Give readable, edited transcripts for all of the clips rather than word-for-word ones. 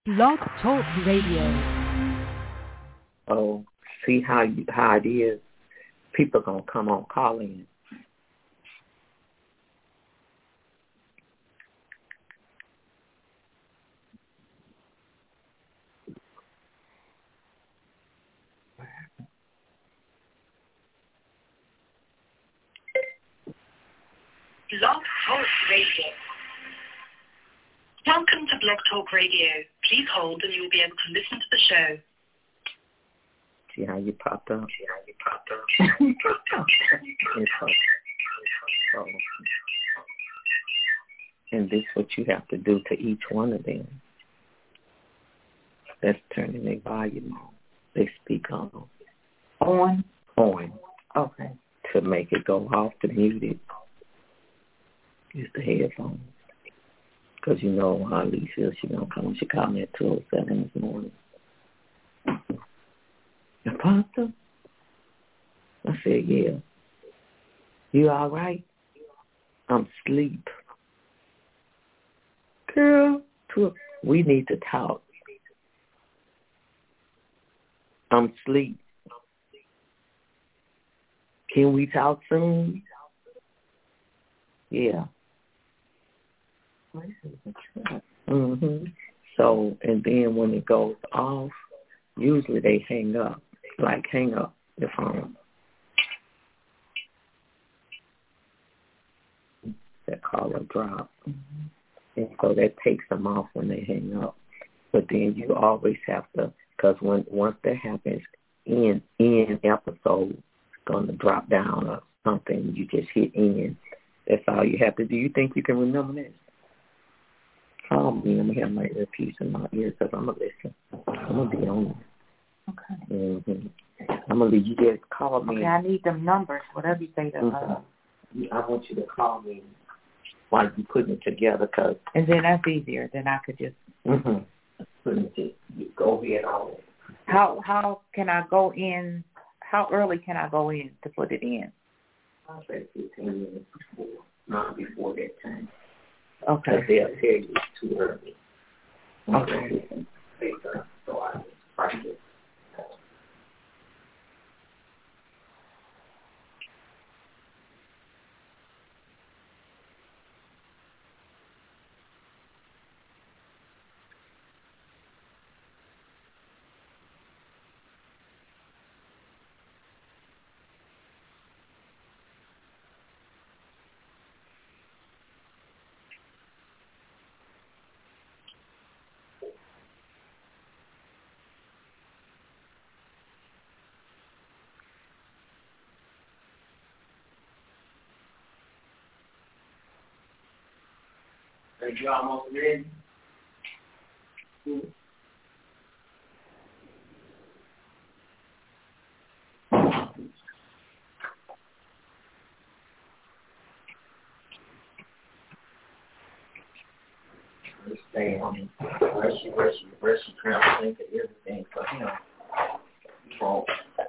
Blog Talk Radio. Oh, see how it is. People gonna come on calling. Blog Talk Radio. Welcome to Blog Talk Radio. Please hold and you will be able to listen to the show. See how you popped up? And this is what you have to do to each one of them. That's turning their volume on. They speak on. On? On. Okay. To make it go off, to mute it, use the headphones. Because you know how Alicia, she gonna come. She called me at 2:07 this morning. Apostle? I said, yeah. You all right? I'm asleep. Girl, we need to talk. I'm asleep. Can we talk soon? Yeah. Mm-hmm. So, and then when it goes off, usually they hang up. Like, hang up the phone. That call will drop. Mm-hmm. And so that takes them off when they hang up. But then you always have to, because once that happens, in episode, it's going to drop down or something. You just hit in. That's all you have to do. You think you can remember this? Call me. I'm going to have my earpiece in my ear because I'm going to listen. I'm going to be on it. Okay. Mm-hmm. I'm going to leave you there. Call me. Okay, I need them numbers, whatever you say. I want you to call me while you're putting it together. And then that's easier. Then I could just... Go ahead on it. How can I go in? How early can I go in to put it in? I'll say 15 minutes before. Not before that time. Okay. Because they'll tell you it's too early. Okay. So I just practice. Are you almost ready? Stay on. Brush your crown, think of everything for him. Control.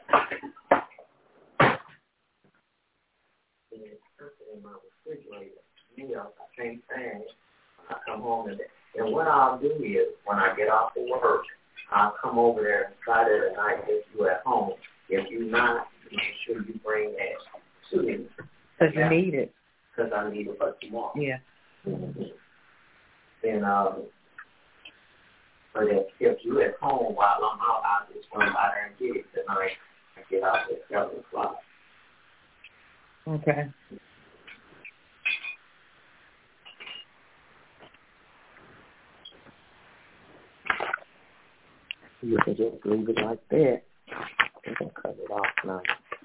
In my refrigerator. You know, I can't stand it. I come home and what I'll do is when I get off of work, I'll come over there and try that at night if you're at home. If you're not, make sure you bring that to me. Because you need it. Because I need it for tomorrow. Yeah. Mm-hmm. Then, but if you're at home while I'm out, I'll just run by there and get it tonight. I get out at 7 o'clock. Okay. You can just leave it like that. You can cut it off now.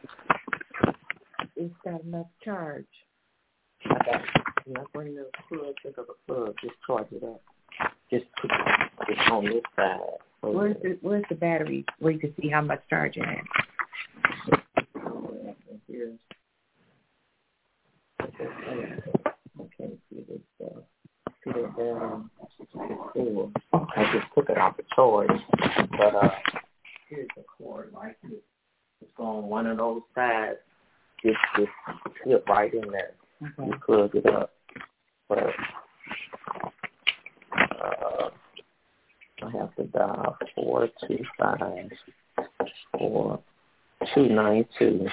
It's got enough charge. I got it. When I bring the plug, pick up a plug, just charge it up. Just put it on this side. Where's the battery where you can see how much charge it has? Here. Okay, see this stuff. See that down. Cool. I just took it off the charge. But here's the cord right here. It's on one of those sides. Just slip right in there. Okay. You plug it up. But I have to dial 425-292-4444.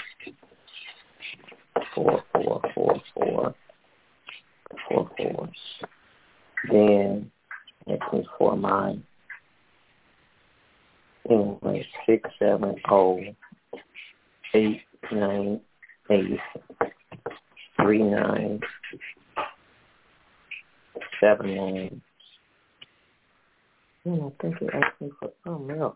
Then it is for mine. Anyway, 670-898-3979. I think it asked me for something else.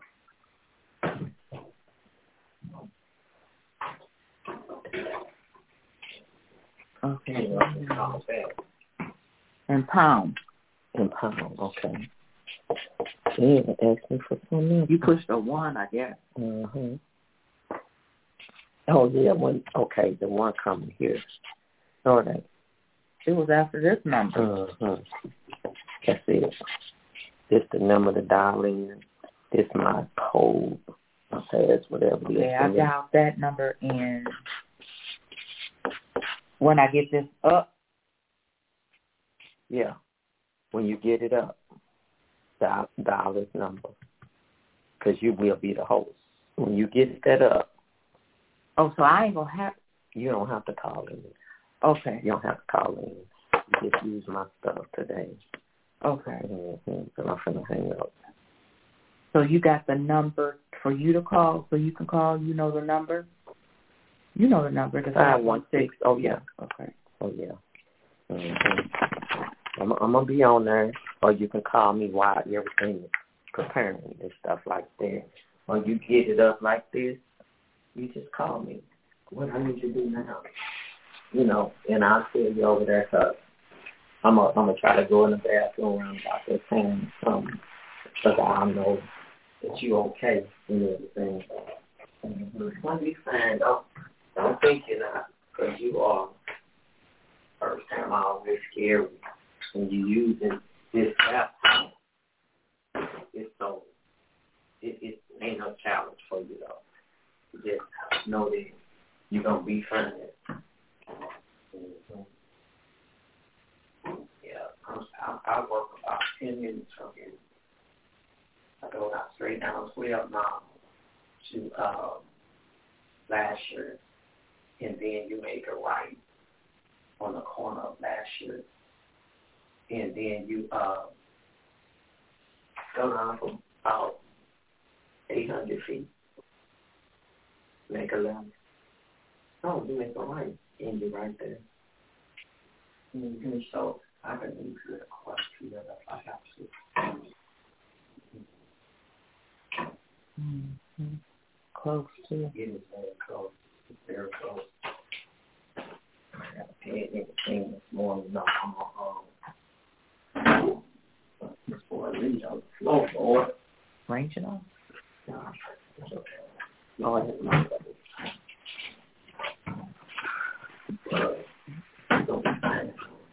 Okay. And pound. And pound, okay. Yeah, it asked me for something else. You pushed a 1, I guess. Mm-hmm. Oh, yeah, okay, the one coming here. All right. It was after this number. Mm-hmm. That's it. This the number to dial in. This my code. My pass, whatever it is. Okay, I dialed that number in. When I get this up? Yeah. When you get it up, dial this number. Because you will be the host. When you get that up. Oh, so I ain't going to have. You don't have to call in. Okay. You don't have to call in. You just use my stuff today. Okay. Mm-hmm. So I'm finna hang up. So you got the number for you to call, so you can call. You know the number. You know the number. The 516. Oh yeah. Okay. Oh yeah. Mm-hmm. I'm gonna be on there, or you can call me while everything is preparing and stuff like that. When you get it up like this, you just call me. What I need to do now? You know, and I'll tell you over there. Cause I'm gonna try to go in the bathroom around about that time, because I know that you okay and everything. When you find out, don't think you're not, because you are. First time I always scary when you using this bathroom. It's so it ain't no challenge for you though. You just know that you're gonna be fine. Mm-hmm. Yeah, I work about 10 minutes from here. I go out straight down 12 now to Lasher, and then you make a right on the corner of Lasher, and then you go down for about 800 feet. Make a left. Oh, you make a right, and you're right there. Mm-hmm. So I can easily cross here if I have to. Mm-hmm. Close too. It is very close. It's very close. I got to pay anything this morning. No, I'm this boy leaves on the floor, boy. Range it on? No, it's okay. No, I didn't know that. Don't be fine.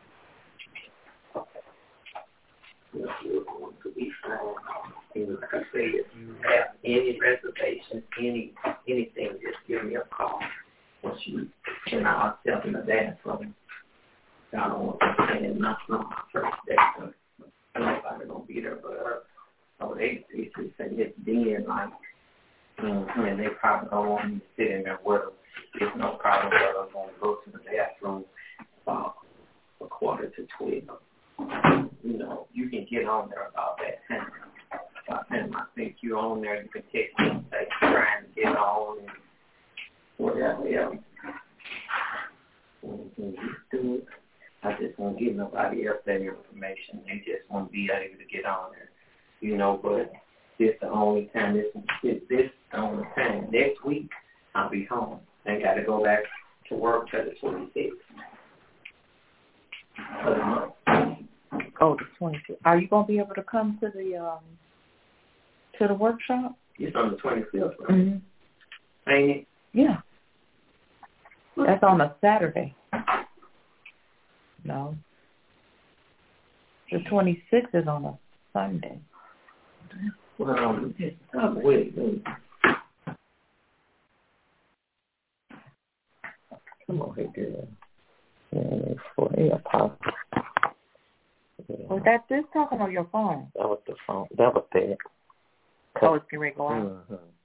You're going to be fine. And like I say, if you have any reservations, anything, just give me a call. Once you and I'll step in the bathroom. I don't want to say nothing on my first day. Nobody gonna be there but her. So they say it's then like, and they probably don't want me to sit in there with them. There's no problem with them going to go to the bathroom about 11:45. You know, you can get on there about that time. By the time I think you're on there, you can text me and say trying to get on and whatever else. You do it. I just won't give nobody else that information. They just won't be able to get on there. You know, but this the only time. This the only time. Next week, I'll be home. I got to go back to work till the 26th. Oh, the 26th. Are you gonna be able to come to the workshop? It's on the 25th, right? Mm-hmm. Ain't it? Yeah. That's on a Saturday. No. The 26th is on a Sunday. Well, wait. Come on, hey, girl. For a apostle. Yeah. Was that this talking on your phone? That was the phone. That was that. Oh, it's getting ready to go out? Mm-hmm.